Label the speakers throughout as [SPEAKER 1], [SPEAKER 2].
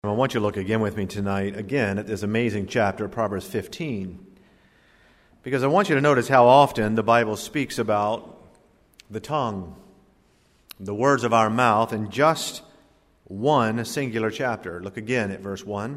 [SPEAKER 1] I want you to look again with me tonight, again, at this amazing chapter, Proverbs 15, because I want you to notice how often the Bible speaks about the tongue, the words of our mouth, in just one singular chapter. Look again at verse 1.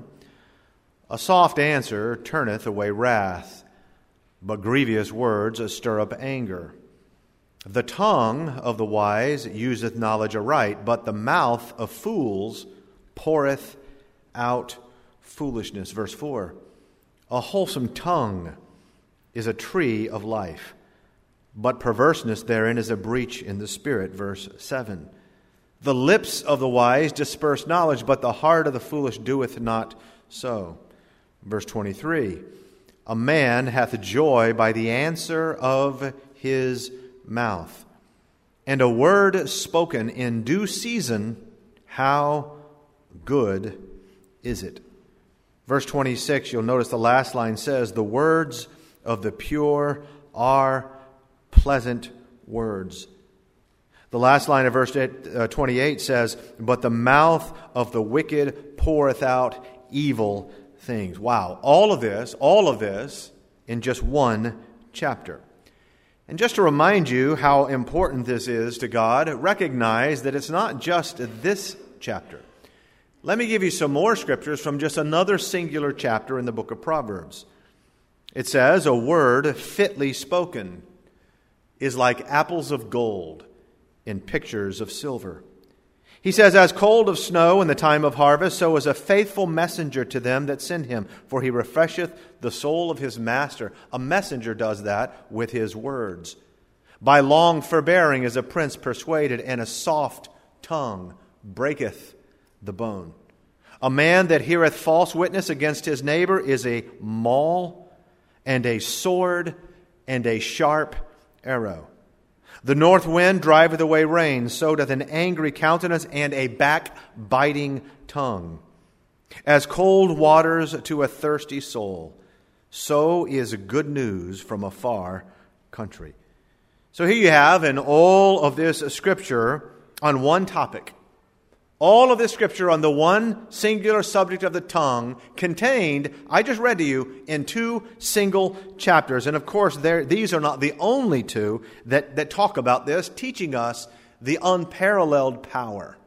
[SPEAKER 1] A soft answer turneth away wrath, but grievous words stir up anger. The tongue of the wise useth knowledge aright, but the mouth of fools poureth out foolishness. Verse 4. A wholesome tongue is a tree of life, but perverseness therein is a breach in the spirit. Verse 7. The lips of the wise disperse knowledge, but the heart of the foolish doeth not so. Verse 23. A man hath joy by the answer of his mouth, and a word spoken in due season, how good is it? Verse 26, you'll notice the last line says, the words of the pure are pleasant words. The last line of verse 28 says, but the mouth of the wicked poureth out evil things. Wow, all of this in just one chapter. And just to remind you how important this is to God, recognize that it's not just this chapter. Let me give you some more scriptures from just another singular chapter in the book of Proverbs. It says, a word fitly spoken is like apples of gold in pictures of silver. He says, as cold of snow in the time of harvest, so is a faithful messenger to them that send him, for he refresheth the soul of his master. A messenger does that with his words. By long forbearing is a prince persuaded, and a soft tongue breaketh the bone. A man that heareth false witness against his neighbor is a maul, and a sword, and a sharp arrow. The north wind driveth away rain, so doth an angry countenance and a backbiting tongue. As cold waters to a thirsty soul, so is good news from a far country. So here you have in all of this scripture on one topic. All of this scripture on the one singular subject of the tongue contained, I just read to you, in two single chapters. And of course, these are not the only two that talk about this, teaching us the unparalleled power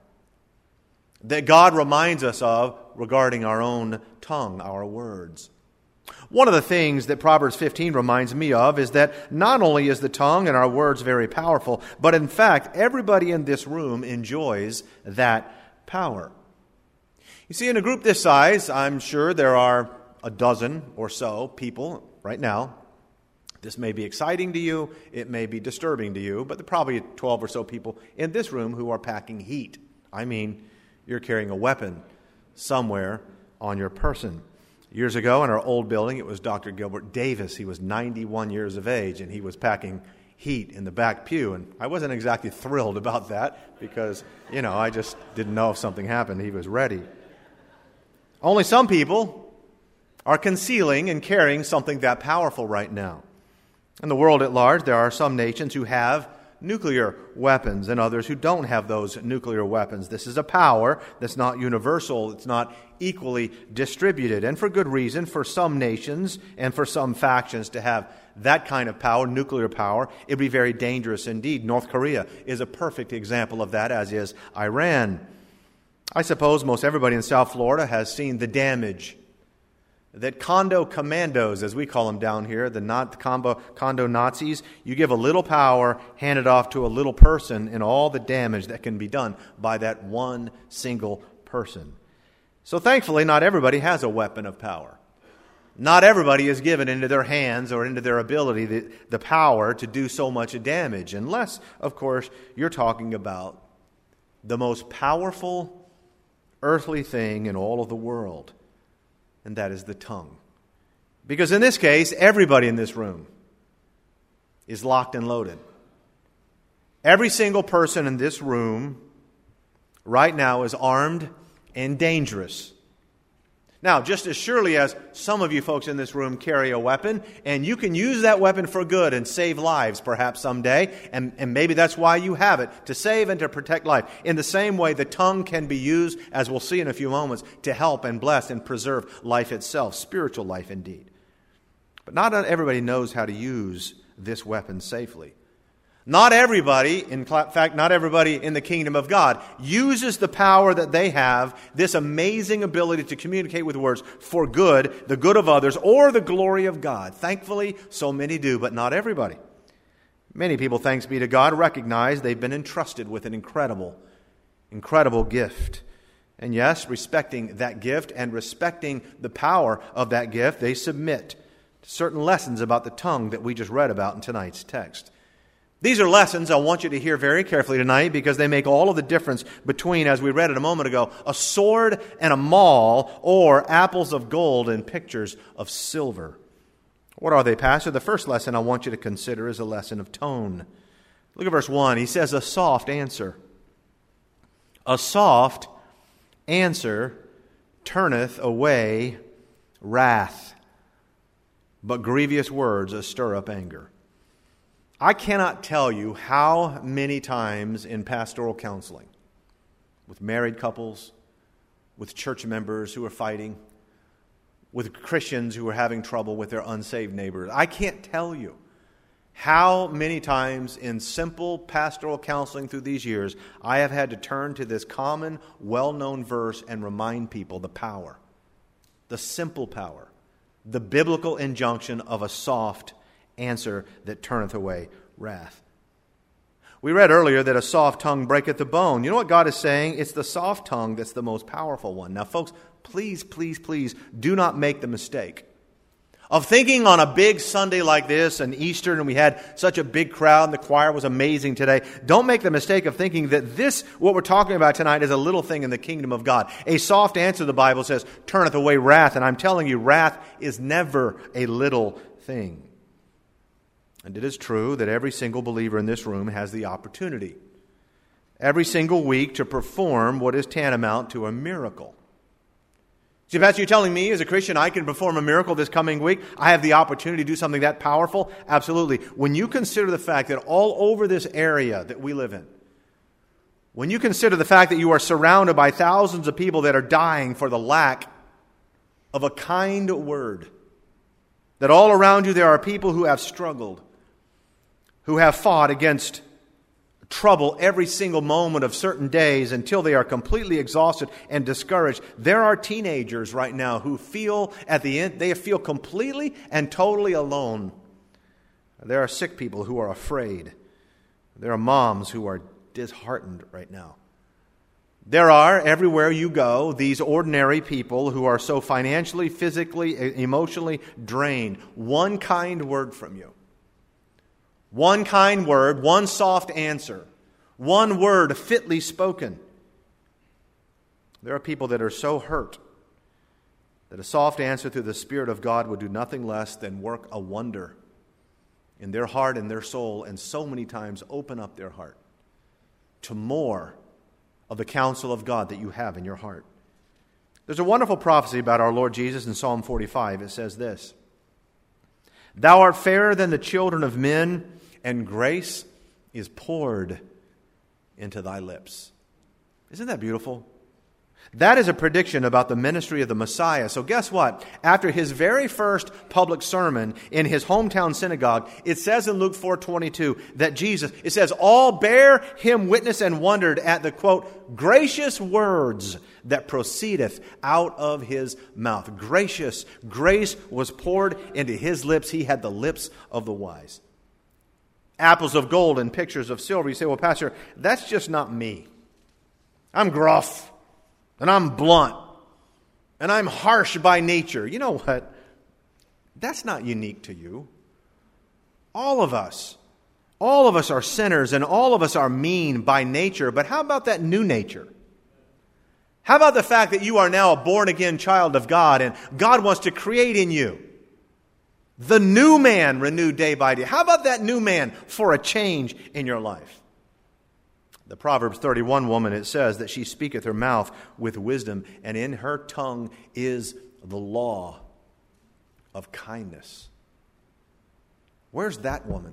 [SPEAKER 1] that God reminds us of regarding our own tongue, our words. One of the things that Proverbs 15 reminds me of is that not only is the tongue and our words very powerful, but in fact, everybody in this room enjoys that power. You see, in a group this size, I'm sure there are a dozen or so people right now. This may be exciting to you, it may be disturbing to you, but there are probably 12 or so people in this room who are packing heat. I mean, you're carrying a weapon somewhere on your person. Years ago in our old building, it was Dr. Gilbert Davis. He was 91 years of age, and he was packing heat in the back pew. And I wasn't exactly thrilled about that because, I just didn't know if something happened. He was ready. Only some people are concealing and carrying something that powerful right now. In the world at large, there are some nations who have nuclear weapons and others who don't have those nuclear weapons. This is a power that's not universal. It's not equally distributed. And for good reason, for some nations and for some factions to have that kind of power, nuclear power, it would be very dangerous indeed. North Korea is a perfect example of that, as is Iran. I suppose most everybody in South Florida has seen the damage that condo commandos, as we call them down here, the condo Nazis, you give a little power, hand it off to a little person, and all the damage that can be done by that one single person. So thankfully, not everybody has a weapon of power. Not everybody is given into their hands or into their ability the power to do so much damage, unless, of course, you're talking about the most powerful earthly thing in all of the world. And that is the tongue. Because in this case, everybody in this room is locked and loaded. Every single person in this room right now is armed and dangerous. Now, just as surely as some of you folks in this room carry a weapon, and you can use that weapon for good and save lives perhaps someday, and maybe that's why you have it, to save and to protect life. In the same way, the tongue can be used, as we'll see in a few moments, to help and bless and preserve life itself, spiritual life indeed. But not everybody knows how to use this weapon safely. Not everybody, in fact, not everybody in the kingdom of God uses the power that they have, this amazing ability to communicate with words for good, the good of others, or the glory of God. Thankfully, so many do, but not everybody. Many people, thanks be to God, recognize they've been entrusted with an incredible gift. And yes, respecting that gift and respecting the power of that gift, they submit to certain lessons about the tongue that we just read about in tonight's text. These are lessons I want you to hear very carefully tonight because they make all of the difference between, as we read it a moment ago, a sword and a maul, or apples of gold and pictures of silver. What are they, Pastor? The first lesson I want you to consider is a lesson of tone. Look at verse 1. He says, a soft answer. A soft answer turneth away wrath, but grievous words stir up anger. I cannot tell you how many times in pastoral counseling, with married couples, with church members who are fighting, with Christians who are having trouble with their unsaved neighbors, I can't tell you how many times in simple pastoral counseling through these years I have had to turn to this common, well-known verse and remind people the power, the simple power, the biblical injunction of a soft answer that turneth away wrath. We read earlier that a soft tongue breaketh the bone. You know what God is saying? It's the soft tongue that's the most powerful one. Now, folks, please do not make the mistake of thinking on a big Sunday like this, and Easter, and we had such a big crowd, and the choir was amazing today. Don't make the mistake of thinking that this, what we're talking about tonight, is a little thing in the kingdom of God. A soft answer, the Bible says, turneth away wrath. And I'm telling you, wrath is never a little thing. And it is true that every single believer in this room has the opportunity every single week to perform what is tantamount to a miracle. See, Pastor, you're telling me as a Christian I can perform a miracle this coming week? I have the opportunity to do something that powerful? Absolutely. When you consider the fact that all over this area that we live in, when you consider the fact that you are surrounded by thousands of people that are dying for the lack of a kind word, that all around you there are people who have struggled, who have fought against trouble every single moment of certain days until they are completely exhausted and discouraged. There are teenagers right now who feel at the end, they feel completely and totally alone. There are sick people who are afraid. There are moms who are disheartened right now. There are, everywhere you go, these ordinary people who are so financially, physically, emotionally drained. One kind word from you. One kind word, one soft answer, one word fitly spoken. There are people that are so hurt that a soft answer through the Spirit of God would do nothing less than work a wonder in their heart and their soul, and so many times open up their heart to more of the counsel of God that you have in your heart. There's a wonderful prophecy about our Lord Jesus in Psalm 45. It says this: Thou art fairer than the children of men, and grace is poured into thy lips. Isn't that beautiful? That is a prediction about the ministry of the Messiah. So guess what? After his very first public sermon in his hometown synagogue, it says in Luke 4:22 that Jesus, it says, all bare him witness and wondered at the, quote, gracious words that proceedeth out of his mouth. Gracious. Grace was poured into his lips. He had the lips of the wise. Apples of gold and pictures of silver. You say, well, Pastor, that's just not me. I'm gruff. And I'm blunt. And I'm harsh by nature. You know what? That's not unique to you. All of us are sinners, and all of us are mean by nature. But how about that new nature? How about the fact that you are now a born-again child of God, and God wants to create in you the new man renewed day by day? How about that new man for a change in your life? The Proverbs 31 woman, it says that she speaketh her mouth with wisdom, and in her tongue is the law of kindness. Where's that woman?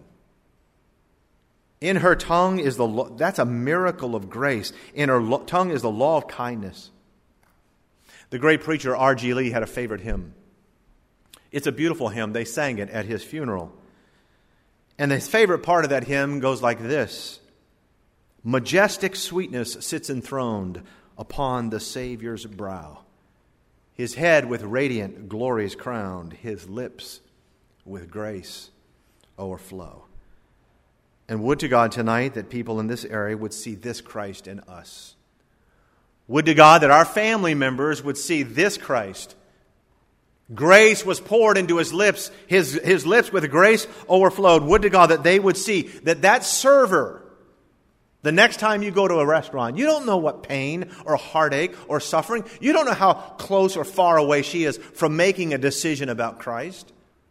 [SPEAKER 1] In her tongue is the law. That's a miracle of grace. In her tongue is the law of kindness. The great preacher R.G. Lee had a favorite hymn. It's a beautiful hymn. They sang it at his funeral. And his favorite part of that hymn goes like this. Majestic sweetness sits enthroned upon the Savior's brow. His head with radiant glory is crowned. His lips with grace overflow. And would to God tonight that people in this area would see this Christ in us. Would to God that our family members would see this Christ. Grace was poured into his lips. His lips with grace overflowed. Would to God that they would see that server, the next time you go to a restaurant, you don't know what pain or heartache or suffering. You don't know how close or far away she is from making a decision about Christ.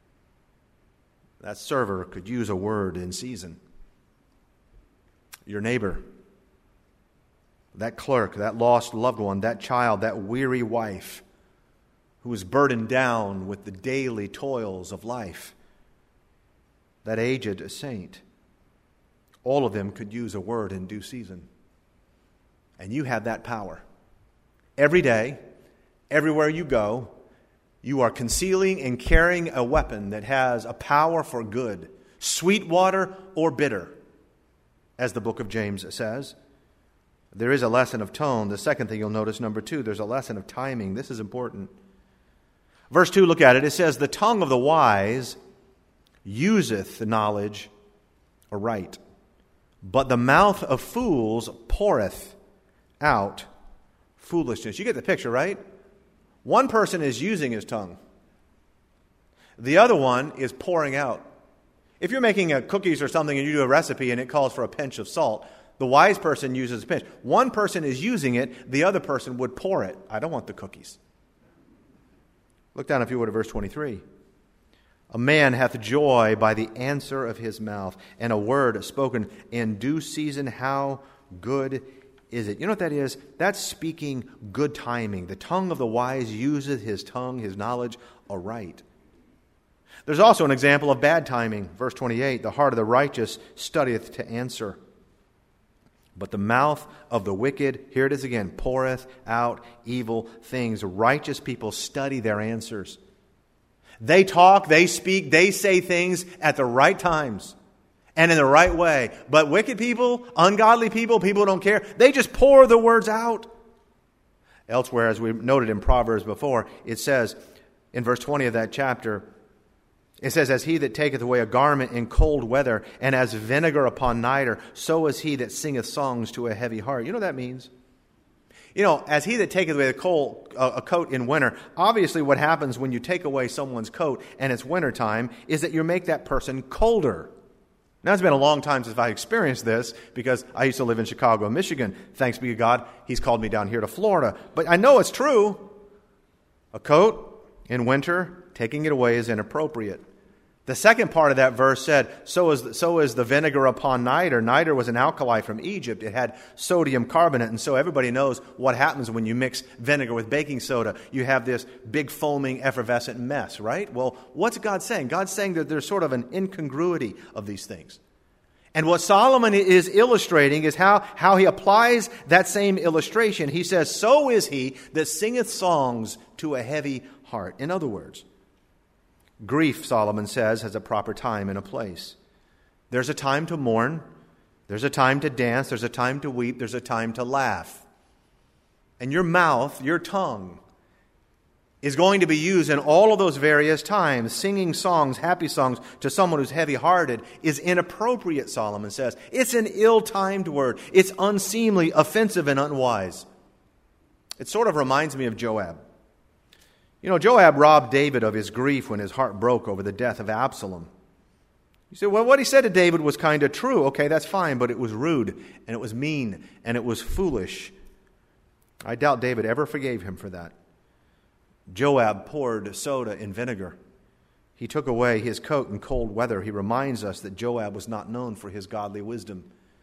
[SPEAKER 1] That server could use a word in season. Your neighbor, that clerk, that lost loved one, that child, that weary wife who is burdened down with the daily toils of life, that aged saint, all of them could use a word in due season. And you have that power. Every day, everywhere you go, you are concealing and carrying a weapon that has a power for good, sweet water or bitter, as the book of James says. There is a lesson of tone. The second thing you'll notice, number 2, there's a lesson of timing. This is important. Verse 2, look at it. It says, the tongue of the wise useth the knowledge aright, but the mouth of fools poureth out foolishness. You get the picture, right? One person is using his tongue. The other one is pouring out. If you're making cookies or something and you do a recipe and it calls for a pinch of salt, the wise person uses a pinch. One person is using it, the other person would pour it. I don't want the cookies. Look down, if you would, at verse 23. A man hath joy by the answer of his mouth, and a word spoken in due season, how good is it? You know what that is? That's speaking good timing. The tongue of the wise useth his tongue, his knowledge, aright. There's also an example of bad timing. Verse 28, the heart of the righteous studieth to answer, but the mouth of the wicked, here it is again, poureth out evil things. Righteous people study their answers. They talk, they speak, they say things at the right times and in the right way. But wicked people, ungodly people, people who don't care, they just pour the words out. Elsewhere, as we noted in Proverbs before, it says in verse 20 of that chapter, it says, as he that taketh away a garment in cold weather, and as vinegar upon nitre, so is he that singeth songs to a heavy heart. You know what that means? You know, as he that taketh away a coat in winter, obviously what happens when you take away someone's coat and it's wintertime is that you make that person colder. Now, it's been a long time since I experienced this because I used to live in Chicago, Michigan. Thanks be to God, he's called me down here to Florida. But I know it's true. A coat in winter, taking it away is inappropriate. The second part of that verse said, so is the vinegar upon nitre. Nitre was an alkali from Egypt. It had sodium carbonate, and so everybody knows what happens when you mix vinegar with baking soda. You have this big foaming effervescent mess, right? Well, what's God saying? God's saying that there's sort of an incongruity of these things. And what Solomon is illustrating is how he applies that same illustration. He says, so is he that singeth songs to a heavy heart. In other words, grief, Solomon says, has a proper time and a place. There's a time to mourn. There's a time to dance. There's a time to weep. There's a time to laugh. And your mouth, your tongue, is going to be used in all of those various times. Singing songs, happy songs, to someone who's heavy-hearted is inappropriate, Solomon says. It's an ill-timed word. It's unseemly, offensive, and unwise. It sort of reminds me of Joab. You know, Joab robbed David of his grief when his heart broke over the death of Absalom. You say, well, what he said to David was kind of true. Okay, that's fine, but it was rude, and it was mean, and it was foolish. I doubt David ever forgave him for that. Joab poured soda in vinegar. He took away his coat in cold weather. He reminds us that Joab was not known for his godly wisdom.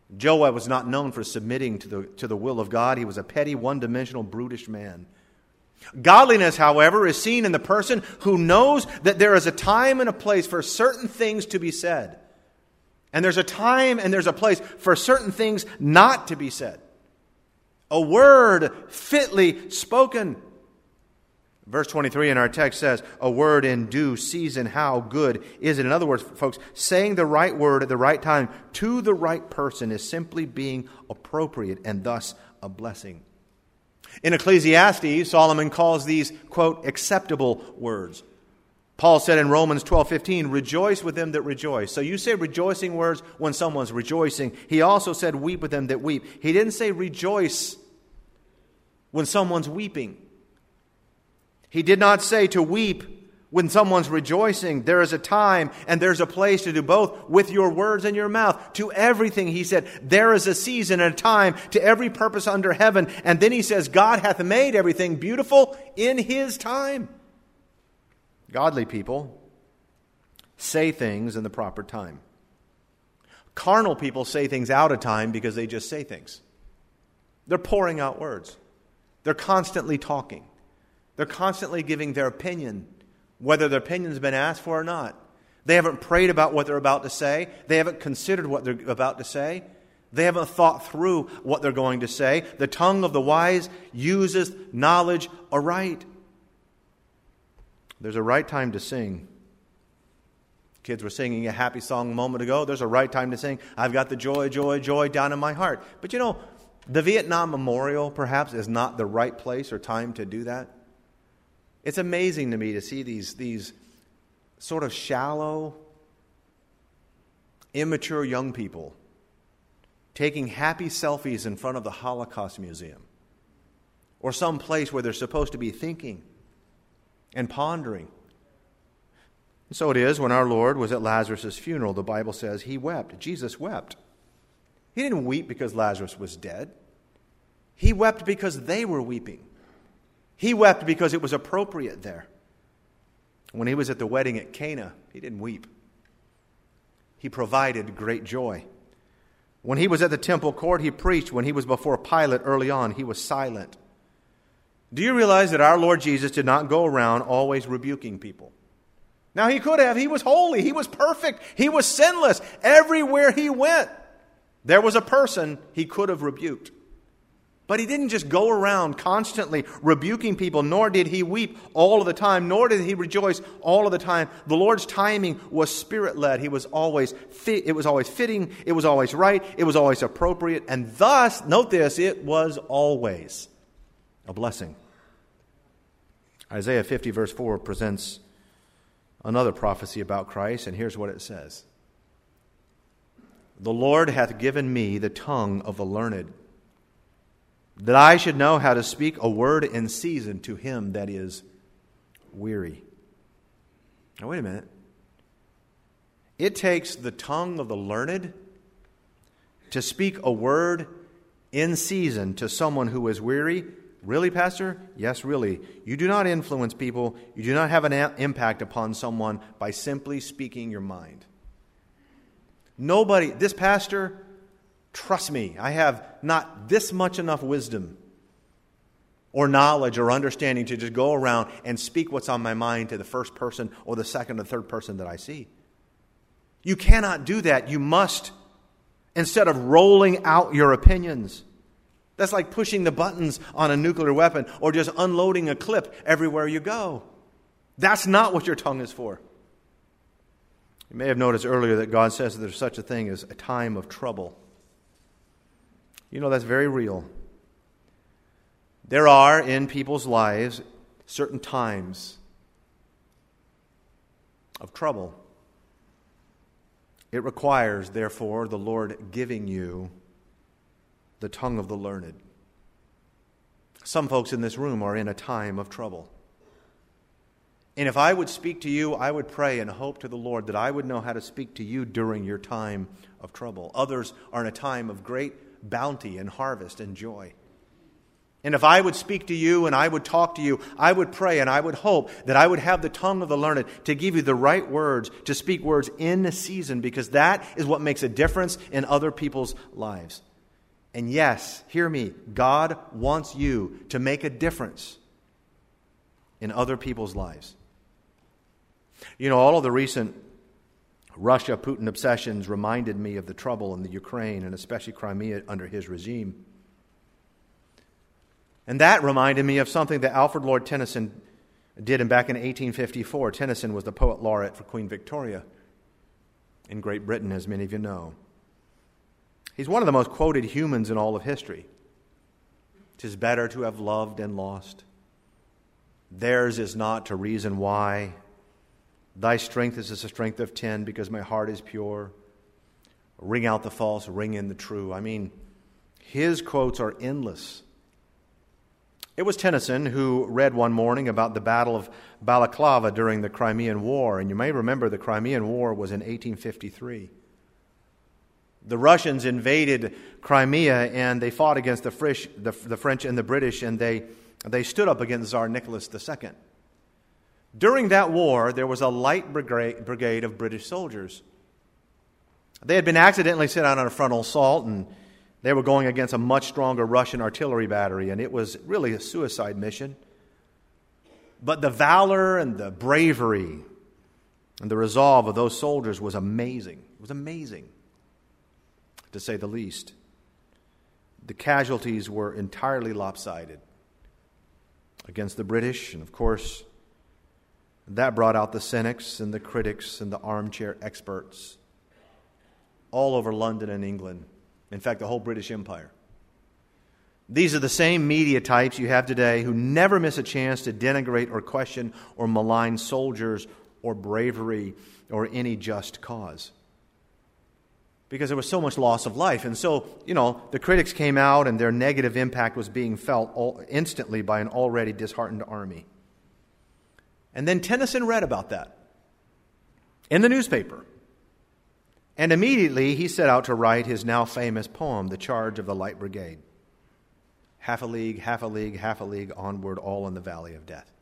[SPEAKER 1] Joab was not known for submitting to the will of God. He was a petty, one-dimensional, brutish man. Godliness, however, is seen in the person who knows that there is a time and a place for certain things to be said. And there's a time and there's a place for certain things not to be said. A word fitly spoken. Verse 23 in our text says, a word in due season, how good is it? In other words, folks, saying the right word at the right time to the right person is simply being appropriate and thus a blessing. In Ecclesiastes, Solomon calls these, quote, acceptable words. Paul said in Romans 12:15, rejoice with them that rejoice. So you say rejoicing words when someone's rejoicing. He also said weep with them that weep. He didn't say rejoice when someone's weeping. He did not say to weep when someone's rejoicing. There is a time and there's a place to do both with your words and your mouth. To everything, he said, there is a season and a time to every purpose under heaven. And then he says, God hath made everything beautiful in his time. Godly people say things in the proper time. Carnal people say things out of time because they just say things. They're pouring out words. They're constantly talking. They're constantly giving their opinion, whether their opinion's been asked for or not. They haven't prayed about what they're about to say. They haven't considered what they're about to say. They haven't thought through what they're going to say. The tongue of the wise uses knowledge aright. There's a right time to sing. Kids were singing a happy song a moment ago. There's a right time to sing, I've got the joy, joy, joy down in my heart. But you know, the Vietnam Memorial perhaps is not the right place or time to do that. It's amazing to me to see these sort of shallow, immature young people taking happy selfies in front of the Holocaust Museum or some place where they're supposed to be thinking and pondering. And so it is when our Lord was at Lazarus' funeral, the Bible says he wept. Jesus wept. He didn't weep because Lazarus was dead. He wept because they were weeping. He wept because it was appropriate there. When he was at the wedding at Cana, he didn't weep. He provided great joy. When he was at the temple court, he preached. When he was before Pilate early on, he was silent. Do you realize that our Lord Jesus did not go around always rebuking people? Now, he could have. He was holy. He was perfect. He was sinless. Everywhere he went, there was a person he could have rebuked. But he didn't just go around constantly rebuking people, nor did he weep all of the time, nor did he rejoice all of the time. The Lord's timing was Spirit-led. It was always fitting, it was always right, it was always appropriate, and thus, note this, it was always a blessing. Isaiah 50 verse 4 presents another prophecy about Christ, and here's what it says. The Lord hath given me the tongue of the learned, that I should know how to speak a word in season to him that is weary. Now wait a minute. It takes the tongue of the learned to speak a word in season to someone who is weary. Really, Pastor? Yes, really. You do not influence people. You do not have an impact upon someone by simply speaking your mind. Nobody, this pastor, trust me, I have not this much enough wisdom or knowledge or understanding to just go around and speak what's on my mind to the first person or the second or third person that I see. You cannot do that. You must, instead of rolling out your opinions. That's like pushing the buttons on a nuclear weapon or just unloading a clip everywhere you go. That's not what your tongue is for. You may have noticed earlier that God says that there's such a thing as a time of trouble. You know, that's very real. There are in people's lives certain times of trouble. It requires, therefore, the Lord giving you the tongue of the learned. Some folks in this room are in a time of trouble. And if I would speak to you, I would pray and hope to the Lord that I would know how to speak to you during your time of trouble. Others are in a time of great bounty and harvest and joy. And if I would speak to you and I would talk to you, I would pray and I would hope that I would have the tongue of the learned to give you the right words, to speak words in season, because that is what makes a difference in other people's lives. And yes, hear me, God wants you to make a difference in other people's lives. You know, all of the recent Russia-Putin obsessions reminded me of the trouble in the Ukraine and especially Crimea under his regime. And that reminded me of something that Alfred Lord Tennyson did back in 1854. Tennyson was the poet laureate for Queen Victoria in Great Britain, as many of you know. He's one of the most quoted humans in all of history. "'Tis better to have loved and lost. Theirs is not to reason why. Thy strength is as the strength of 10, because my heart is pure. Ring out the false, ring in the true." I mean, his quotes are endless. It was Tennyson who read one morning about the Battle of Balaclava during the Crimean War. And you may remember the Crimean War was in 1853. The Russians invaded Crimea and they fought against the French and the British, and they stood up against Tsar Nicholas II. During that war, there was a light brigade of British soldiers. They had been accidentally sent out on a frontal assault, and they were going against a much stronger Russian artillery battery, and it was really a suicide mission. But the valor and the bravery and the resolve of those soldiers was amazing. It was amazing, to say the least. The casualties were entirely lopsided against the British, and of course, that brought out the cynics and the critics and the armchair experts all over London and England. In fact, the whole British Empire. These are the same media types you have today who never miss a chance to denigrate or question or malign soldiers or bravery or any just cause. Because there was so much loss of life. And so, the critics came out and their negative impact was being felt instantly by an already disheartened army. And then Tennyson read about that in the newspaper. And immediately he set out to write his now famous poem, The Charge of the Light Brigade. Half a league, half a league, half a league, onward, all in the valley of death.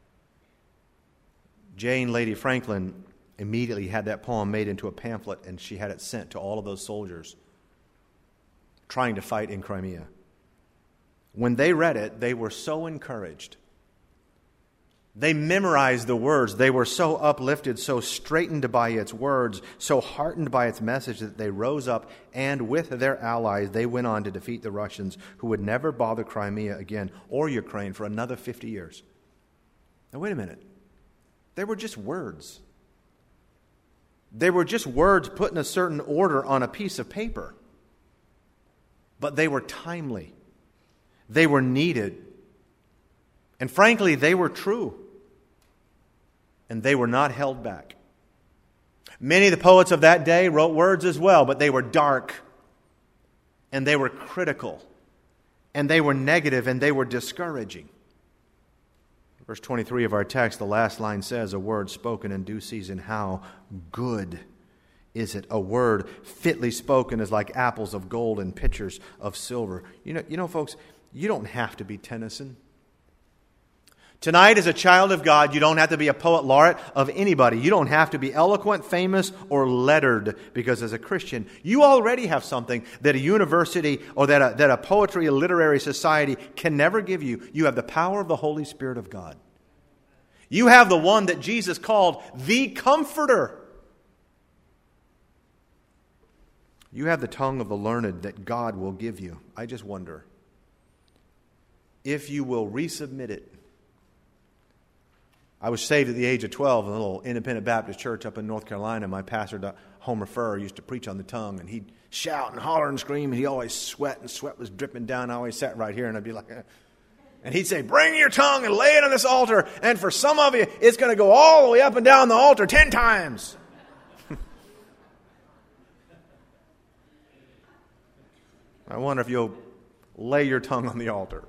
[SPEAKER 1] Jane Lady Franklin immediately had that poem made into a pamphlet, and she had it sent to all of those soldiers trying to fight in Crimea. When they read it, they were so encouraged. They memorized the words. They were so uplifted, so straightened by its words, so heartened by its message that they rose up, and with their allies, they went on to defeat the Russians, who would never bother Crimea again or Ukraine for another 50 years. Now, wait a minute. They were just words. They were just words put in a certain order on a piece of paper. But they were timely. They were needed. And frankly, they were true. And they were not held back. Many of the poets of that day wrote words as well, but they were dark, and they were critical, and they were negative, and they were discouraging. Verse 23 of our text, the last line says, "A word spoken in due season, how good is it?" A word fitly spoken is like apples of gold in pitchers of silver. You know, folks, you don't have to be Tennyson. Tonight, as a child of God, you don't have to be a poet laureate of anybody. You don't have to be eloquent, famous, or lettered, because as a Christian, you already have something that a university or that a poetry, a literary society can never give you. You have the power of the Holy Spirit of God. You have the one that Jesus called the Comforter. You have the tongue of the learned that God will give you. I just wonder if you will resubmit it. I was saved at the age of 12 in a little independent Baptist church up in North Carolina. My pastor, Homer Furr, used to preach on the tongue, and he'd shout and holler and scream, and he always sweat, and sweat was dripping down. I always sat right here, and I'd be like, and he'd say, "Bring your tongue and lay it on this altar, and for some of you, it's going to go all the way up and down the altar 10 times. I wonder if you'll lay your tongue on the altar.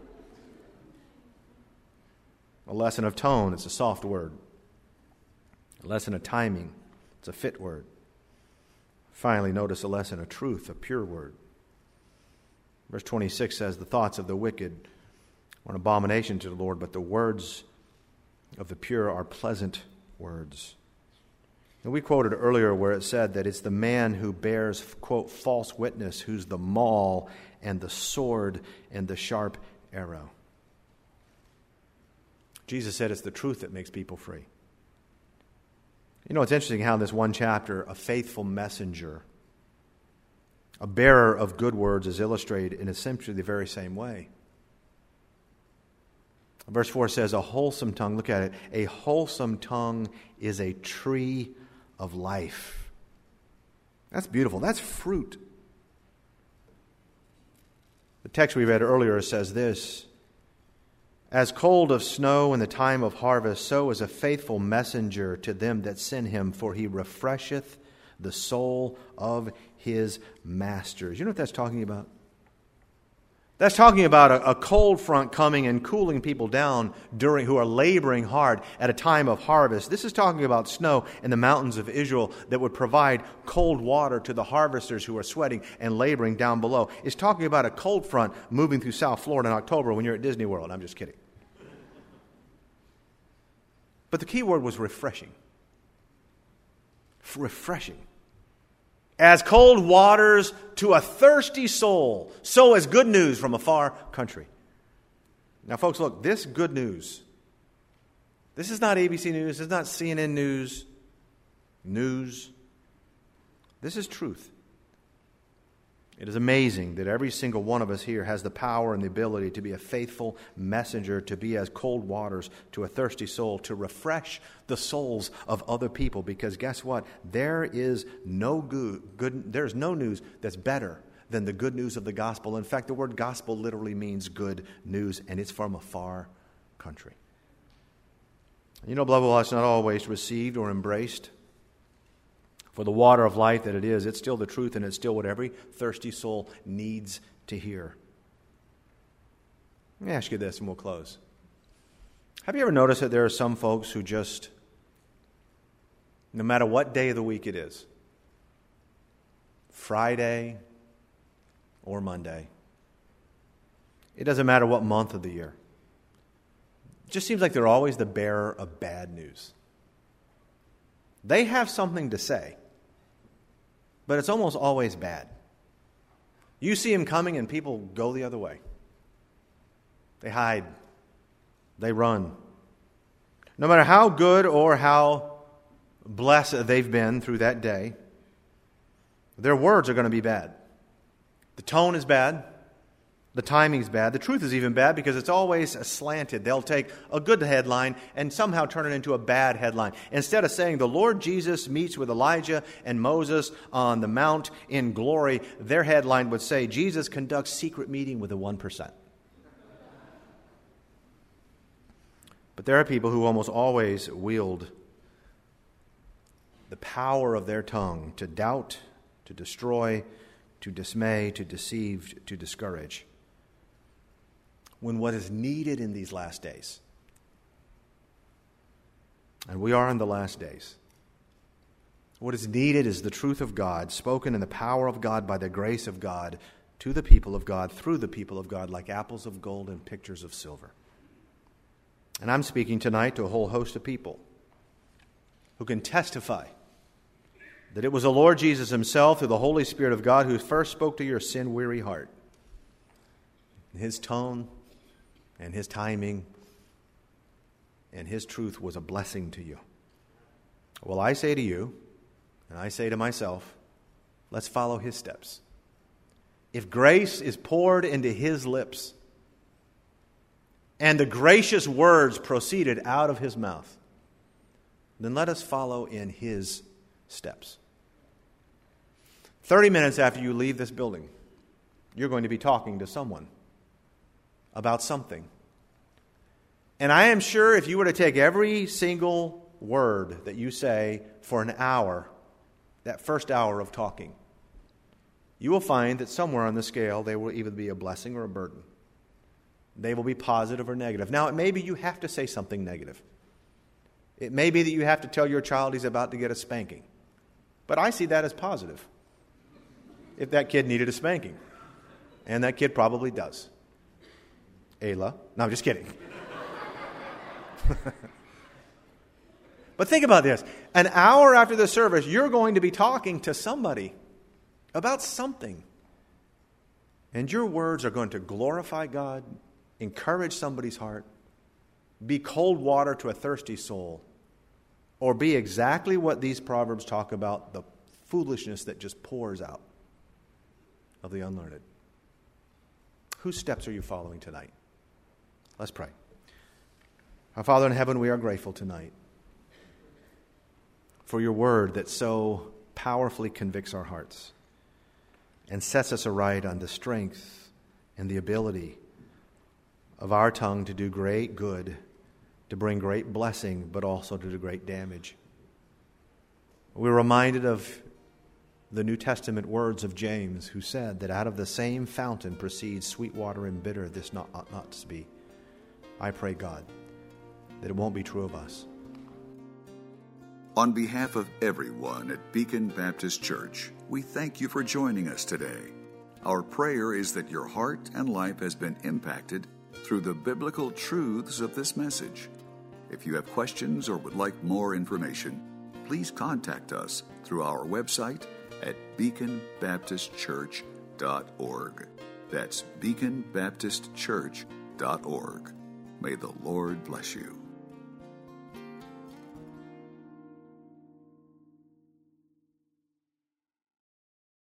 [SPEAKER 1] A lesson of tone, it's a soft word. A lesson of timing, it's a fit word. Finally, notice a lesson of truth, a pure word. Verse 26 says, "The thoughts of the wicked or an abomination to the Lord, but the words of the pure are pleasant words. And we quoted earlier where it said that it's the man who bears, quote, false witness, who's the maul and the sword and the sharp arrow. Jesus said it's the truth that makes people free. You know, it's interesting how in this one chapter, a faithful messenger, a bearer of good words, is illustrated in essentially the very same way. Verse 4 says, a wholesome tongue, look at it, a wholesome tongue is a tree of life. That's beautiful. That's fruit. The text we read earlier says this, as cold of snow in the time of harvest, so is a faithful messenger to them that send him, for he refresheth the soul of his masters. You know what that's talking about? That's talking about a cold front coming and cooling people down who are laboring hard at a time of harvest. This is talking about snow in the mountains of Israel that would provide cold water to the harvesters who are sweating and laboring down below. It's talking about a cold front moving through South Florida in October when you're at Disney World. I'm just kidding. But the key word was refreshing. Refreshing. As cold waters to a thirsty soul, so is good news from a far country. Now, folks, look, this good news, this is not ABC News, this is not CNN News. This is truth. It is amazing that every single one of us here has the power and the ability to be a faithful messenger, to be as cold waters to a thirsty soul, to refresh the souls of other people. Because guess what? There's no news that's better than the good news of the gospel. In fact, the word gospel literally means good news, and it's from a far country. You know, beloved, while it's not always received or embraced, for the water of life that it is, it's still the truth, and it's still what every thirsty soul needs to hear. Let me ask you this, and we'll close. Have you ever noticed that there are some folks who just, no matter what day of the week it is, Friday or Monday, it doesn't matter what month of the year, it just seems like they're always the bearer of bad news. They have something to say, but it's almost always bad. You see them coming and people go the other way. They hide. They run. No matter how good or how blessed they've been through that day, their words are going to be bad. The tone is bad. The timing's bad. The truth is even bad because it's always slanted. They'll take a good headline and somehow turn it into a bad headline. Instead of saying the Lord Jesus meets with Elijah and Moses on the mount in glory, their headline would say Jesus conducts secret meeting with the 1%. But there are people who almost always wield the power of their tongue to doubt, to destroy, to dismay, to deceive, to discourage. When what is needed in these last days, and we are in the last days, what is needed is the truth of God, spoken in the power of God by the grace of God to the people of God, through the people of God, like apples of gold and pictures of silver. And I'm speaking tonight to a whole host of people who can testify that it was the Lord Jesus himself, through the Holy Spirit of God, who first spoke to your sin-weary heart. His tone and his timing and his truth was a blessing to you. Well, I say to you, and I say to myself, let's follow his steps. If grace is poured into his lips, and the gracious words proceeded out of his mouth, then let us follow in his steps. 30 minutes after you leave this building, you're going to be talking to someone about something. And I am sure if you were to take every single word that you say for an hour, that first hour of talking, you will find that somewhere on the scale they will either be a blessing or a burden. They will be positive or negative. Now, it may be you have to say something negative. It may be that you have to tell your child he's about to get a spanking. But I see that as positive. If that kid needed a spanking. And that kid probably does. Ayla. No, I'm just kidding. But think about this. An hour after the service, you're going to be talking to somebody about something. And your words are going to glorify God, encourage somebody's heart, be cold water to a thirsty soul, or be exactly what these Proverbs talk about, the foolishness that just pours out of the unlearned. Whose steps are you following tonight? Let's pray. Our Father in heaven, we are grateful tonight for your word that so powerfully convicts our hearts and sets us aright on the strength and the ability of our tongue to do great good, to bring great blessing, but also to do great damage. We're reminded of the New Testament words of James, who said that out of the same fountain proceeds sweet water and bitter. This ought not to be. I pray, God, that it won't be true of us.
[SPEAKER 2] On behalf of everyone at Beacon Baptist Church, we thank you for joining us today. Our prayer is that your heart and life has been impacted through the biblical truths of this message. If you have questions or would like more information, please contact us through our website at beaconbaptistchurch.org. That's beaconbaptistchurch.org. May the Lord bless you.